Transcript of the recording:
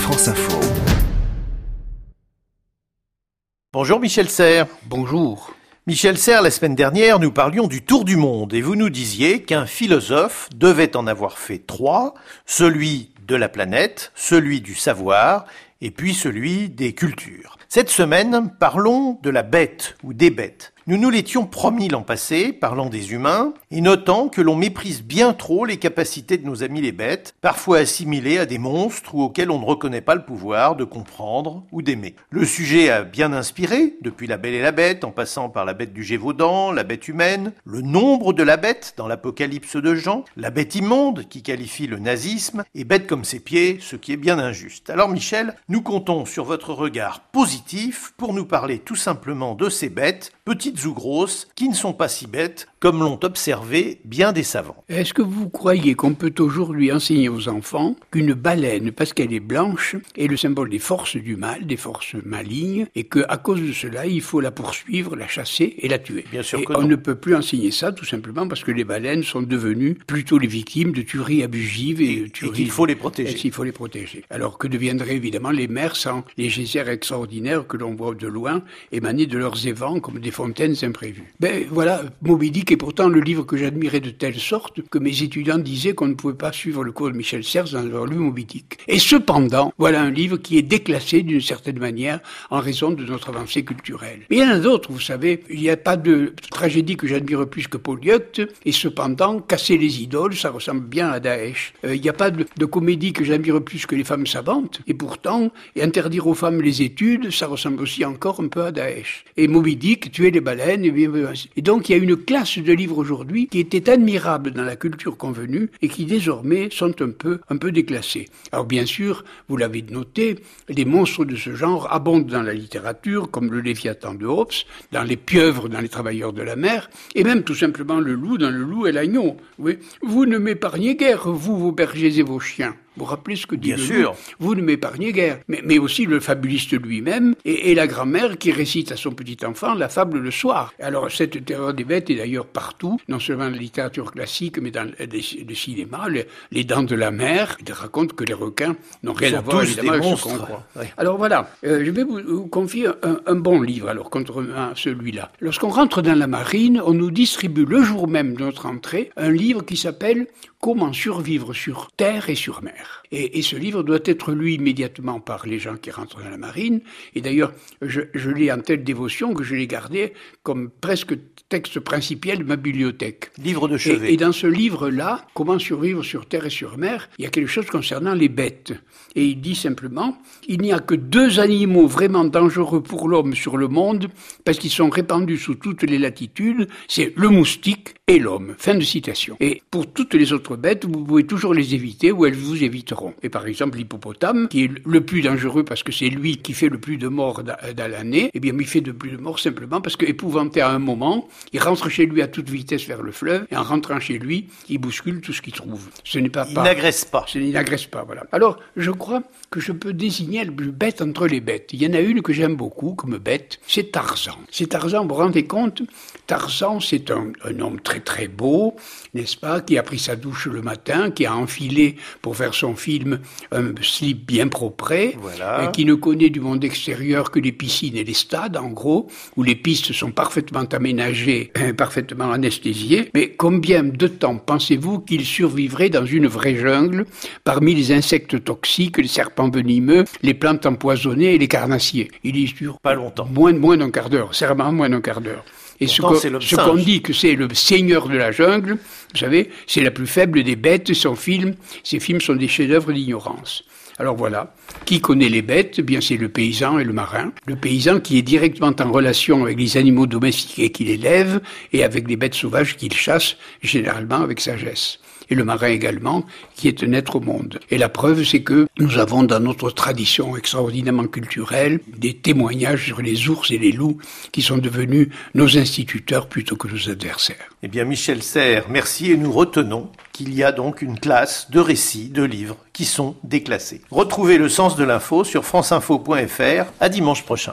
France Info. Bonjour Michel Serres. Bonjour. Michel Serres, la semaine dernière, nous parlions du tour du monde et vous nous disiez qu'un philosophe devait en avoir fait 3, celui de la planète, celui du savoir et puis celui des cultures. Cette semaine, parlons de la bête ou des bêtes. Nous nous l'étions promis l'an passé, parlant des humains, et notant que l'on méprise bien trop les capacités de nos amis les bêtes, parfois assimilées à des monstres ou auxquels on ne reconnaît pas le pouvoir de comprendre ou d'aimer. Le sujet a bien inspiré, depuis La Belle et la Bête, en passant par la bête du Gévaudan, la bête humaine, le nombre de la bête dans l'Apocalypse de Jean, la bête immonde qui qualifie le nazisme, et bête comme ses pieds, ce qui est bien injuste. Alors Michel, nous comptons sur votre regard positif pour nous parler tout simplement de ces bêtes, petites ou grosses, qui ne sont pas si bêtes, comme l'ont observé bien des savants. Est-ce que vous croyez qu'on peut aujourd'hui enseigner aux enfants qu'une baleine, parce qu'elle est blanche, est le symbole des forces du mal, des forces malignes, et qu'à cause de cela, il faut la poursuivre, la chasser et la tuer? Bien sûr et que on non. ne peut plus enseigner ça, tout simplement parce que les baleines sont devenues plutôt les victimes de tueries abusives et qu'il faut les protéger. Il faut les protéger. Alors que deviendraient évidemment les mers sans les geysers extraordinaires que l'on voit de loin émaner de leurs évents comme des fontaines imprévues. Voilà, Moby Dick est pourtant le livre que j'admirais de telle sorte que mes étudiants disaient qu'on ne pouvait pas suivre le cours de Michel Serres sans avoir lu Moby Dick. Et cependant, voilà un livre qui est déclassé d'une certaine manière en raison de notre avancée culturelle. Mais il y en a d'autres, vous savez, il n'y a pas de tragédie que j'admire plus que Polyeucte, et cependant, casser les idoles, ça ressemble bien à Daesh. Il n'y a pas de comédie que j'admire plus que Les femmes savantes, et pourtant, interdire aux femmes les études, ça ressemble aussi encore un peu à Daesh. Et Moby Dick, tuer les baleines, et donc il y a une classe de livres aujourd'hui qui était admirable dans la culture convenue et qui désormais sont un peu déclassés. Alors bien sûr, vous l'avez noté, les monstres de ce genre abondent dans la littérature, comme le Léviathan de Hobbes, dans les pieuvres, dans les travailleurs de la mer, et même tout simplement le loup dans Le Loup et l'Agneau. Oui. Vous ne m'épargnez guère, vous, vos bergers et vos chiens. Vous vous rappelez ce que dit le loup? Vous ne m'épargnez guère. Mais aussi le fabuliste lui-même et la grand-mère qui récite à son petit enfant la fable le soir. Alors cette terreur des bêtes est d'ailleurs partout, non seulement dans la littérature classique, mais dans le cinéma. Les Dents de la Mer, ils racontent que les requins n'ont rien à voir évidemment avec ce qu'on croit. Oui. Alors voilà, je vais vous confier un bon livre, alors contrairement à celui-là. Lorsqu'on rentre dans la marine, on nous distribue le jour même de notre entrée un livre qui s'appelle « Comment survivre sur terre et sur mer ». Et ce livre doit être lu immédiatement par les gens qui rentrent dans la marine. Et d'ailleurs, je l'ai en telle dévotion que je l'ai gardé comme presque texte principal de ma bibliothèque. Livre de chevet. Et dans ce livre-là, « Comment survivre sur terre et sur mer », il y a quelque chose concernant les bêtes. Et il dit simplement « Il n'y a que 2 animaux vraiment dangereux pour l'homme sur le monde, parce qu'ils sont répandus sous toutes les latitudes, c'est le moustique et l'homme. » Fin de citation. Et pour toutes les autres bêtes, vous pouvez toujours les éviter ou elles vous éviteront. Et par exemple, l'hippopotame, qui est le plus dangereux parce que c'est lui qui fait le plus de morts dans l'année, eh bien, il fait de plus de morts simplement parce qu'épouvanté à un moment, il rentre chez lui à toute vitesse vers le fleuve et en rentrant chez lui, il bouscule tout ce qu'il trouve. Ce n'est pas... Il n'agresse pas. Il n'agresse pas, voilà. Alors, je crois que je peux désigner le plus bête entre les bêtes. Il y en a une que j'aime beaucoup comme bête, c'est Tarzan. C'est Tarzan, vous vous rendez compte? Tarzan, c'est un homme très très beau, n'est-ce pas, qui a pris sa douche le matin, qui a enfilé pour faire son film un slip bien propre, voilà. Qui ne connaît du monde extérieur que les piscines et les stades, en gros, où les pistes sont parfaitement aménagées, parfaitement anesthésiées. Mais combien de temps pensez-vous qu'il survivrait dans une vraie jungle, parmi les insectes toxiques, les serpents venimeux, les plantes empoisonnées et les carnassiers? Il y dure pas longtemps. Moins d'un quart d'heure, certainement moins d'un quart d'heure. Et pourtant, ce qu'on dit que c'est le seigneur de la jungle, vous savez, c'est la plus faible des bêtes. Ses films sont des chefs-d'œuvre d'ignorance. Alors voilà, qui connaît les bêtes? Eh bien, c'est le paysan et le marin. Le paysan qui est directement en relation avec les animaux domestiqués qu'il élève et avec les bêtes sauvages qu'il chasse, généralement avec sagesse. Et le marin également, qui est un être au monde. Et la preuve, c'est que nous avons dans notre tradition extraordinairement culturelle des témoignages sur les ours et les loups qui sont devenus nos instituteurs plutôt que nos adversaires. Eh bien, Michel Serres, merci, et nous retenons qu'il y a donc une classe de récits, de livres qui sont déclassés. Retrouvez le sens de l'info sur franceinfo.fr. À dimanche prochain.